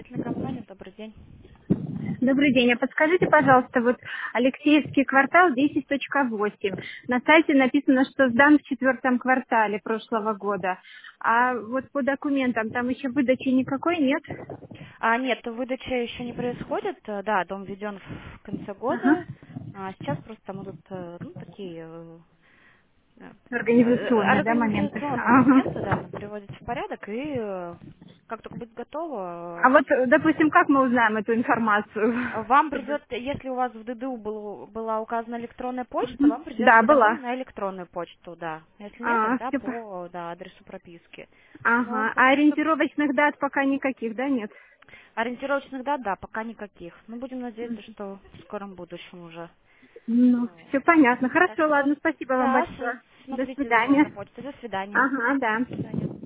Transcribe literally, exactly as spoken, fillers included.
строительная компания, добрый день. Добрый день. А подскажите, пожалуйста, вот Алексеевский квартал десять точка восемь. На сайте написано, что сдан в четвертом квартале прошлого года. А вот по документам там еще выдачи никакой нет? А, нет, выдача еще не происходит. Э, Да, дом введен в конце Ага. года. А сейчас просто там идут э, ну, такие э, э, Организационные, да, моменты? организационные Ага. моменты, да, надо приводить в порядок. И э, как только будет готово, А вот, э, допустим, как мы узнаем эту информацию? э, вам Чтобы- придет, если у вас в ДДУ был- была указана электронная почта, Мгм. вам придет Да, была. уведомление на электронную почту, да. Если нет, А, тогда все. по да, адресу прописки. Но Ага. А пока что ориентировочных дат пока никаких, да, нет? ориентировочных дат, да, пока никаких. Но будем надеяться, что в скором будущем уже. Ну, все Вот. понятно. Так Хорошо, что, ладно, спасибо вам да, с- большое. До смотрите за, свидания. за почтой. До свидания. Ага, да. До свидания.